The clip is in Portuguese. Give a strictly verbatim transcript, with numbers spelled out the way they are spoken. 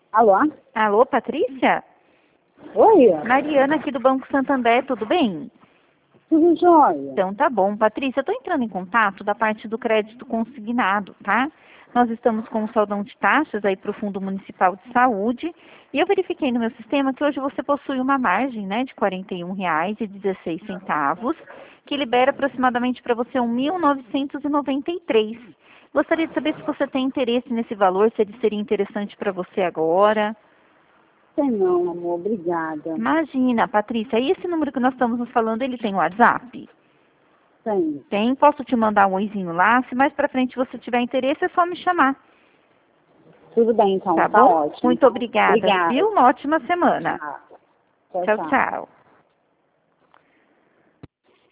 Alô? Alô, Patrícia? Oi? Mariana aqui do Banco Santander, tudo bem? Tudo jóia? Então tá bom. Patrícia, eu tô entrando em contato da parte do crédito consignado, tá? Nós estamos com um saldão de taxas aí para o Fundo Municipal de Saúde e eu verifiquei no meu sistema que hoje você possui uma margem, né, de quarenta e um reais e dezesseis centavos, que libera aproximadamente para você mil novecentos e noventa e três. Gostaria de saber se você tem interesse nesse valor, se ele seria interessante para você agora. Sei não, amor, obrigada. Imagina, Patrícia, e esse número que nós estamos nos falando, ele tem WhatsApp? Tem. Tem, posso te mandar um oizinho lá. Se mais pra frente você tiver interesse, é só me chamar. Tudo bem, então, Tá tá bom? ótimo. Muito obrigada, Obrigada. viu? Uma ótima semana. Tchau, Tchau, tchau. tchau.